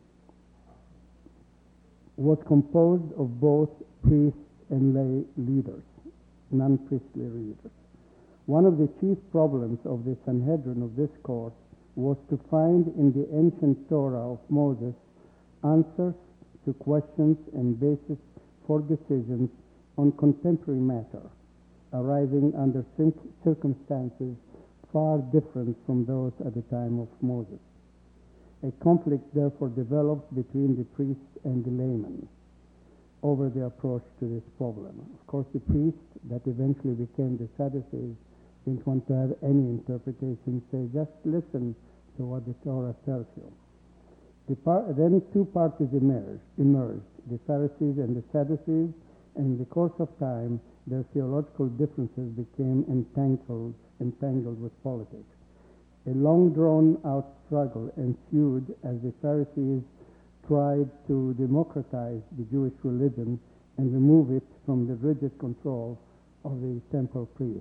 was composed of both priests and lay leaders, non-priestly leaders. One of the chief problems of the Sanhedrin of this court was to find in the ancient Torah of Moses answers to questions and basis for decisions on contemporary matter, arising under circumstances far different from those at the time of Moses. A conflict therefore developed between the priests and the laymen over the approach to this problem. Of course, the priests that eventually became the Sadducees didn't want to have any interpretation, say, just listen to what the Torah tells you. The par- then two parties emerged, emerged, the Pharisees and the Sadducees, and in the course of time, their theological differences became entangled, entangled with politics. A long drawn-out struggle ensued as the Pharisees tried to democratize the Jewish religion and remove it from the rigid control of the temple priests.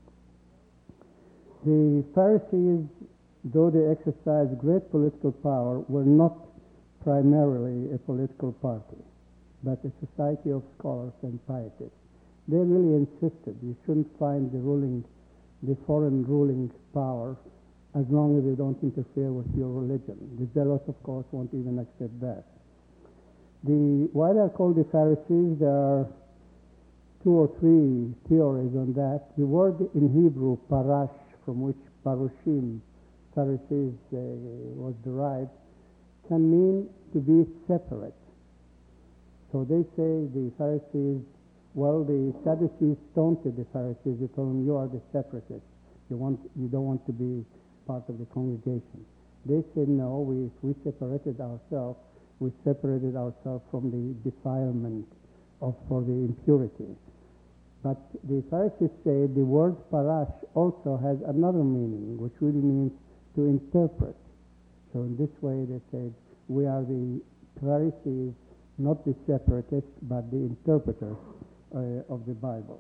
The Pharisees, though they exercised great political power, were not primarily a political party, but a society of scholars and pietists. They really insisted you shouldn't find the ruling, the foreign ruling power as long as they don't interfere with your religion. The zealots, of course, won't even accept that. The, why they're called the Pharisees, there are two or three theories on that. The word in Hebrew, parash, from which parushim, Pharisees, uh, was derived, can mean to be separate. So they say the Pharisees, well, the Sadducees taunted the Pharisees. They told them, you are the separatists. You, want, you don't want to be part of the congregation. They said, no, we, if we separated ourselves, we separated ourselves from the defilement of, for the impurity. But the Pharisees say the word parash also has another meaning, which really means to interpret. So in this way they said, we are the Pharisees, not the separatists, but the interpreters uh, of the Bible.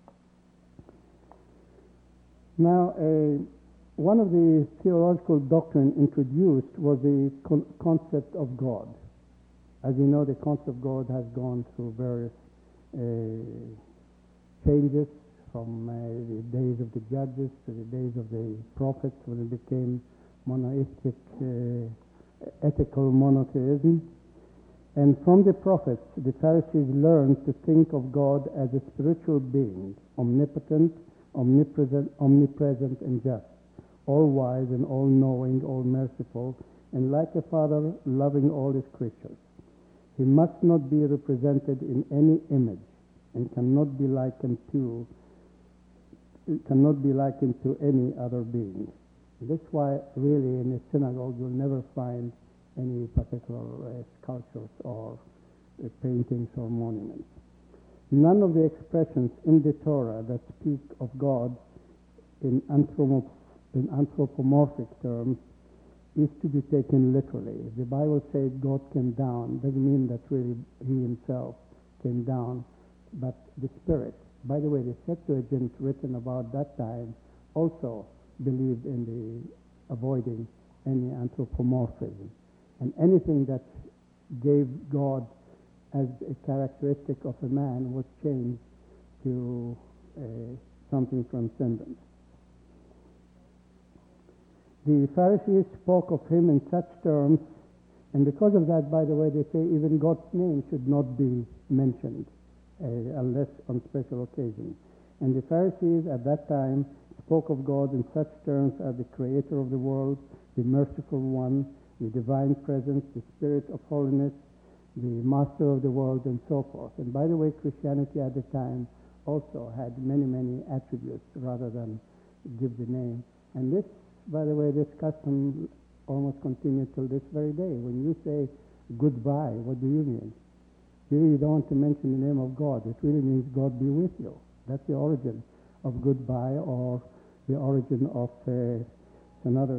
Now, uh, one of the theological doctrines introduced was the con- concept of God. As you know, the concept of God has gone through various uh, changes from uh, the days of the judges to the days of the prophets, when it became monotheistic, uh, ethical monotheism. And from the prophets, the Pharisees learned to think of God as a spiritual being, omnipotent, omnipresent, omnipresent and just, all-wise and all-knowing, all-merciful, and like a father, loving all his creatures. He must not be represented in any image, and cannot be likened to cannot be likened to any other being. That's why, really, in a synagogue, you'll never find any particular uh, sculptures or uh, paintings or monuments. None of the expressions in the Torah that speak of God in, anthrop- in anthropomorphic terms is to be taken literally. If the Bible says God came down, doesn't mean that really he himself came down, but the Spirit. By the way, the Septuagint written about that time also believed in the avoiding any anthropomorphism. And anything that gave God as a characteristic of a man was changed to uh, something transcendent. the Pharisees spoke of him in such terms, and because of that, by the way, they say even God's name should not be mentioned uh, unless on special occasions. And the Pharisees at that time spoke of God in such terms as the creator of the world, the merciful one, the divine presence, the spirit of holiness, the master of the world, and so forth. And by the way, Christianity at the time also had many, many attributes rather than give the name. And this, by the way, this custom almost continued till this very day. When you say goodbye, what do you mean? Here you don't want to mention the name of God. It really means God be with you. That's the origin of goodbye, or the origin of uh, another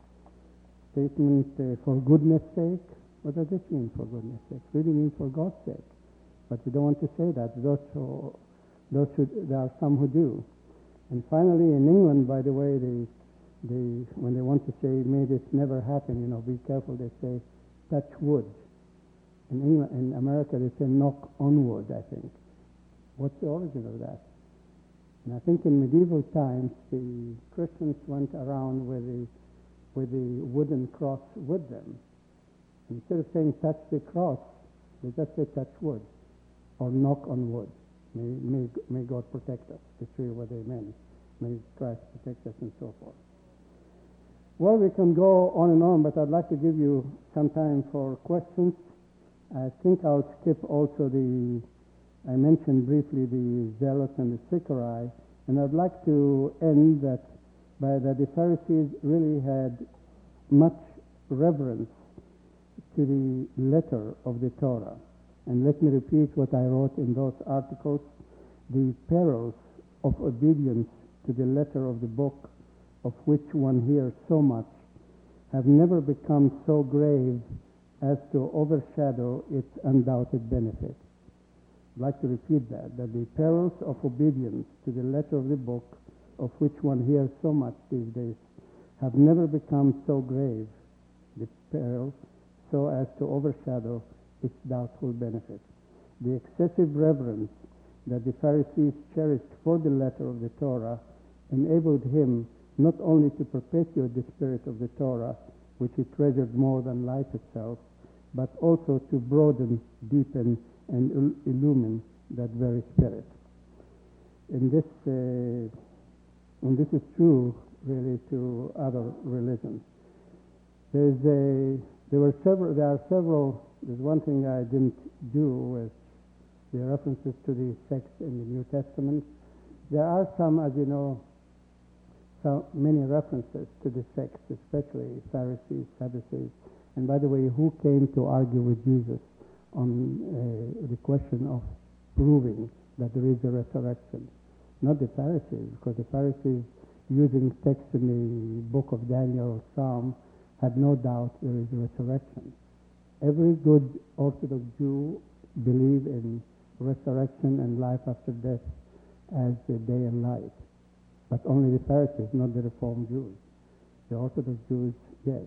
statement, uh, for goodness sake. What does this mean, for goodness sake? It really means for God's sake. But we don't want to say that. Those who, those who, there are some who do. And finally, in England, by the way, they, they, when they want to say, may this never happen, you know, be careful, they say, touch wood. In England, in America, they say, knock on wood, I think. What's the origin of that? And I think in medieval times, the Christians went around with the, with the wooden cross with them. Instead of saying touch the cross, they just say touch wood, or knock on wood. May, may, may God protect us. It's really what they meant. May Christ protect us, and so forth. Well, we can go on and on, but I'd like to give you some time for questions. I think I'll skip also the, I mentioned briefly the zealots and the Sicarii, and I'd like to end that by that the Pharisees really had much reverence to the letter of the Torah. And let me repeat what I wrote in those articles. The perils of obedience to the letter of the book, of which one hears so much, have never become so grave as to overshadow its undoubted benefit. I'd like to repeat that, that the perils of obedience to the letter of the book, of which one hears so much these days, have never become so grave, the peril, so as to overshadow its doubtful benefit. The excessive reverence that the Pharisees cherished for the letter of the Torah enabled him not only to perpetuate the spirit of the Torah, which he treasured more than life itself, but also to broaden, deepen, and il- illumine that very spirit. And this, uh, and this is true, really, to other religions. There's a, there were several. There are several. There's one thing I didn't do with the references to the sects in the New Testament. There are some, as you know, so many references to the sects, especially Pharisees, Sadducees. And by the way, who came to argue with Jesus on uh, the question of proving that there is a resurrection? Not the Pharisees, because the Pharisees, using texts in the book of Daniel or Psalm, had no doubt there is a resurrection. Every good Orthodox Jew believes in resurrection and life after death as the day and night. But only the Pharisees, not the Reformed Jews. The Orthodox Jews, yes.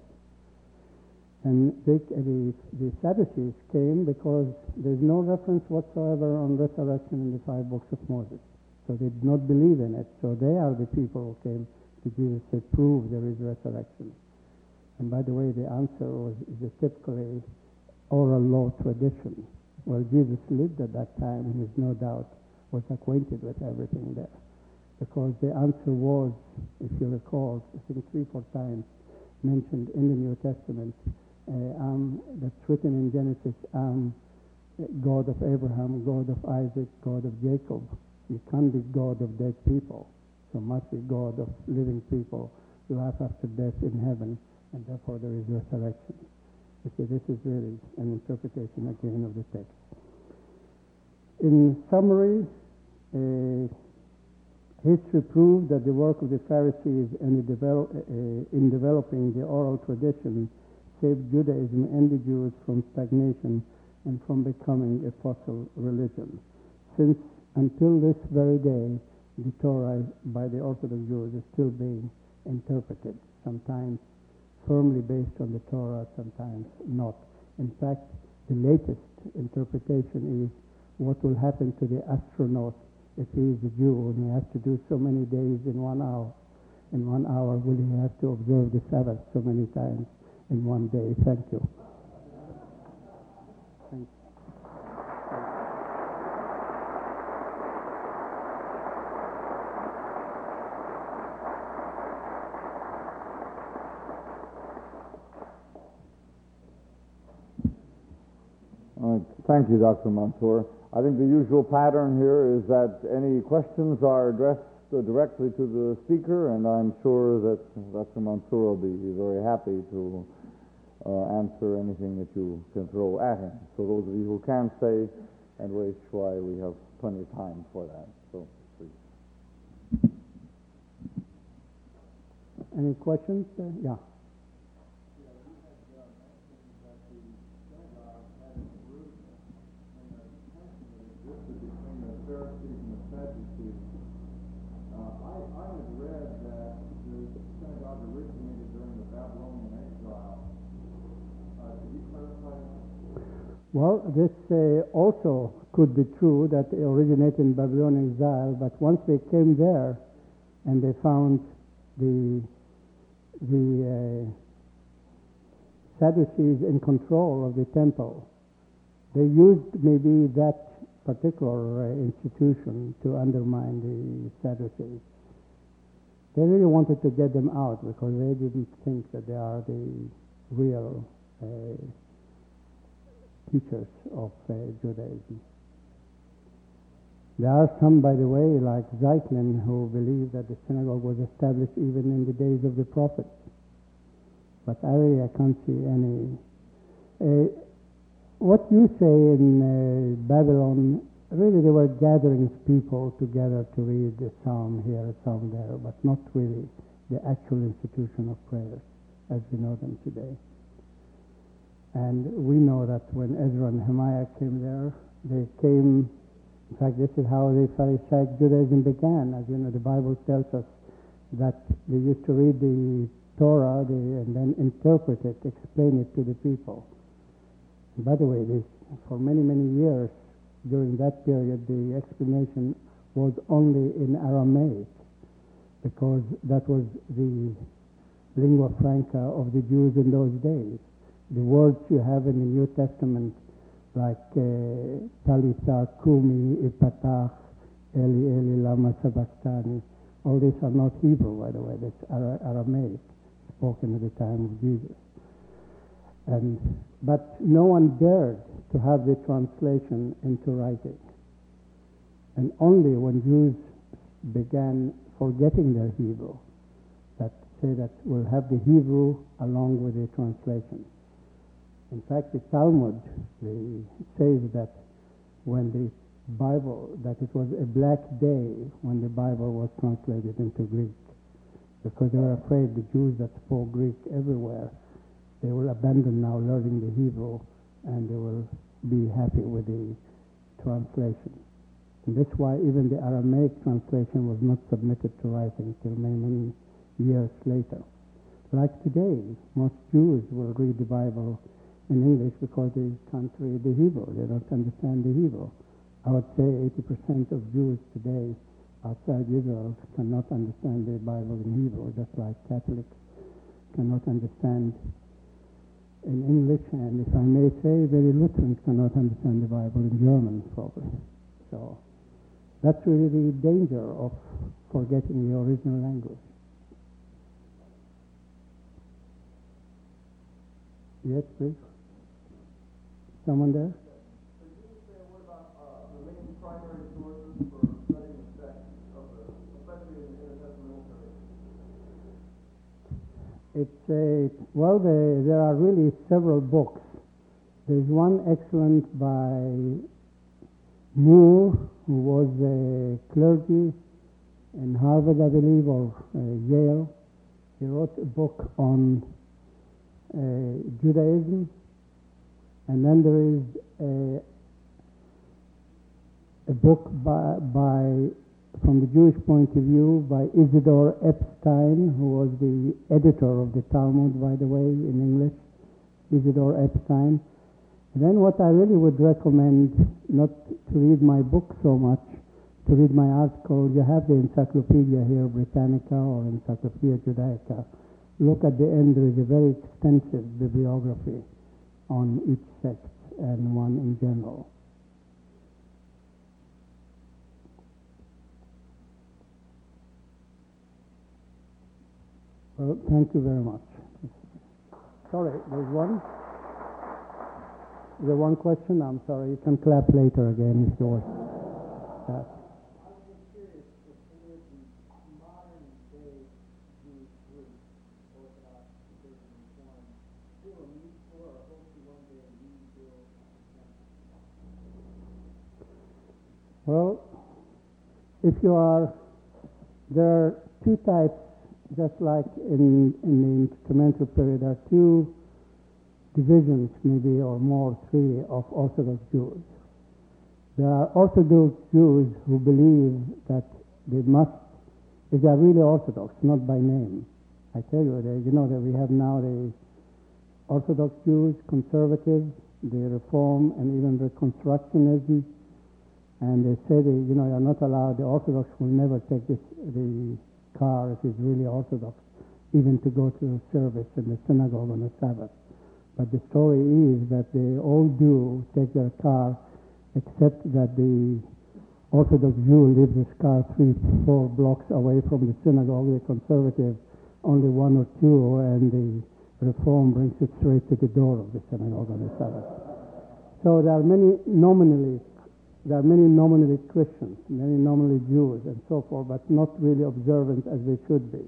And they, the, the Sadducees came because there's no reference whatsoever on resurrection in the five books of Moses. So they did not believe in it. So they are the people who came to Jesus to prove there is resurrection. And by the way, the answer was is a typically oral law tradition. Well, Jesus lived at that time and is no doubt was acquainted with everything there. Because the answer was, if you recall, I think three, four times mentioned in the New Testament, uh, um, that's written in Genesis, um, God of Abraham, God of Isaac, God of Jacob. You can't be God of dead people. So must be God of living people, life after death in heaven, and therefore there is resurrection. You see, this is really an interpretation again of the text. In summary, uh, history proved that the work of the Pharisees in, the develop, uh, in developing the oral tradition saved Judaism and the Jews from stagnation and from becoming a fossil religion. Since until this very day, the Torah by the Orthodox Jews is still being interpreted, sometimes firmly based on the Torah, sometimes not. In fact, the latest interpretation is what will happen to the astronaut if he is a Jew and he has to do so many days in one hour. in one hour will he have to observe the Sabbath so many times in one day? Thank you. Thank you. All right. Thank you, Doctor Mansour. I think the usual pattern here is that any questions are addressed uh, directly to the speaker, and I'm sure that Doctor Mansour will be very happy to uh, answer anything that you can throw at him. So those of you who can say and wish, why, we have plenty of time for that. So, please. Any questions? Uh, yeah. Well, this uh, also could be true that it originated in Babylonian exile, but once they came there and they found the the uh, Sadducees in control of the temple, they used maybe that particular uh, institution to undermine the Sadducees. They really wanted to get them out because they didn't think that they are the real uh, teachers of uh, Judaism. There are some, by the way, like Zeitlin, who believe that the synagogue was established even in the days of the prophets. But I really I can't see any. Uh, what you say in uh, Babylon, really they were gatherings people together to read a psalm here, a psalm there, but not really the actual institution of prayer as we know them today. And we know that when Ezra and Nehemiah came there, they came, in fact, this is how the Pharisaic Judaism began. As you know, the Bible tells us that they used to read the Torah they, and then interpret it, explain it to the people. And by the way, this, for many, many years during that period, the explanation was only in Aramaic, because that was the lingua franca of the Jews in those days. The words you have in the New Testament, like uh, Talitha Kumi, Ipatach, Eli Eli Lama Sabachthani, all these are not Hebrew, by the way. That's Ara- Aramaic, spoken at the time of Jesus. And but no one dared to have the translation into writing. And only when Jews began forgetting their Hebrew, that say that we'll have the Hebrew along with the translation. In fact, the Talmud the, says that when the Bible, that it was a black day when the Bible was translated into Greek, because they were afraid the Jews that spoke Greek everywhere, they will abandon now learning the Hebrew, and they will be happy with the translation. And that's why even the Aramaic translation was not submitted to writing till many, many years later. Like today, most Jews will read the Bible in English because they can't read the Hebrew. They don't understand the Hebrew. I would say eighty percent of Jews today outside Israel cannot understand the Bible in Hebrew, just like Catholics cannot understand in English, and if I may say, very Lutherans cannot understand the Bible in German, probably. So that's really the danger of forgetting the original language. Yes, please. Someone there? Could you say a word about uh, the main primary sources for studying the text of the, especially in the intertestamental period? It's a, well, the, there are really several books. There's one excellent by Moore, who was a clergy in Harvard, I believe, or uh, Yale. He wrote a book on uh, Judaism. And then there is a, a book by, by, from the Jewish point of view, by Isidore Epstein, who was the editor of the Talmud, by the way, in English, Isidore Epstein. And then what I really would recommend, not to read my book so much, to read my article, you have the Encyclopedia here, Britannica or Encyclopedia Judaica. Look at the end, there is a very extensive bibliography on each sect and one in general. Well, thank you very much. Sorry, there's one? Is there one question? I'm sorry, you can clap later again if you want. Uh, Well, if you are, there are two types, just like in, in the instrumental period, there are two divisions, maybe, or more, three, of Orthodox Jews. There are Orthodox Jews who believe that they must, if they are really Orthodox, not by name. I tell you, they, you know that we have now the Orthodox Jews, conservatives, the Reform, and even the Reconstructionism. And they say, they, you know, you're not allowed, the Orthodox will never take this, the car if it's really Orthodox, even to go to service in the synagogue on the Sabbath. But the story is that they all do take their car, except that the Orthodox Jew leaves his car three, four blocks away from the synagogue, the conservative only one or two, and the Reform brings it straight to the door of the synagogue on the Sabbath. So there are many nominally There are many nominally Christians, many nominally Jews, and so forth, but not really observant as they should be.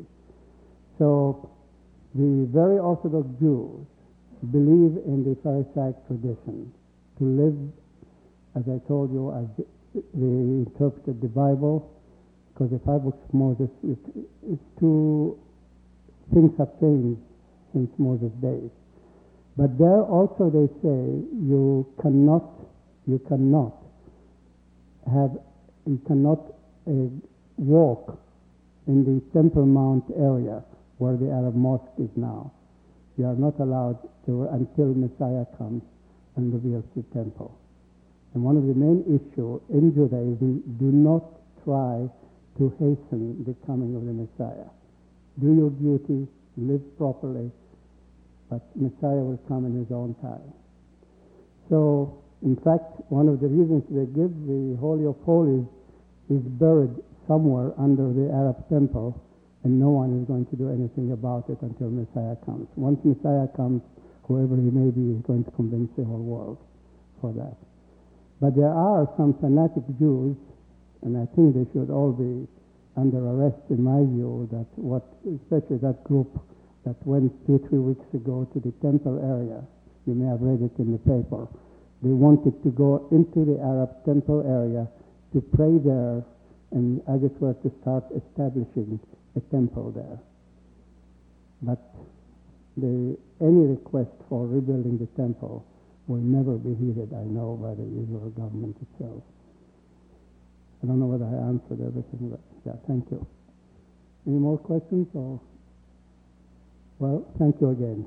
So the very Orthodox Jews believe in the Pharisaic tradition, to live, as I told you, as they interpreted the Bible, because the five books of Moses, it, it's two things have changed since Moses' days. But there also they say you cannot, you cannot have, you cannot uh, walk in the Temple Mount area where the Arab mosque is now. You are not allowed to until Messiah comes and reveals the temple. And one of the main issues in Judaism, do not try to hasten the coming of the Messiah. Do your duty, live properly, but Messiah will come in his own time. So, in fact, one of the reasons they give the Holy of Holies is buried somewhere under the Arab temple, and no one is going to do anything about it until Messiah comes. Once Messiah comes, whoever he may be is going to convince the whole world for that. But there are some fanatic Jews, and I think they should all be under arrest in my view, that what, especially that group that went two, three weeks ago to the temple area. You may have read it in the paper. They wanted to go into the Arab temple area to pray there and, as it were, to start establishing a temple there. But the, any request for rebuilding the temple will never be heeded, I know, by the Israel government itself. I don't know whether I answered everything, but yeah, thank you. Any more questions? Or, well, thank you again.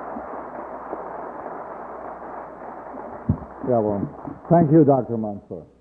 Yeah, well, thank you, Doctor Mansour.